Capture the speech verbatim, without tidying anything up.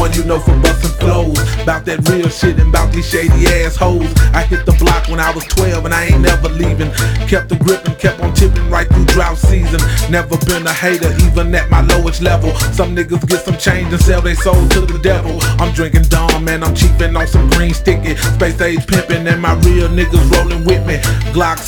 one you know for bustin' flows. Bout that real shit and bout these shady assholes. I hit the block when I was twelve and I ain't never leaving. Kept the grip and kept on tipping right through drought season. Never been a hater even at my lowest level. Some niggas get some change and sell their soul to the devil. I'm drinking Dawn, man, I'm cheapin' on some green sticky. Space age pimpin' and my real niggas rollin' with me. Glocks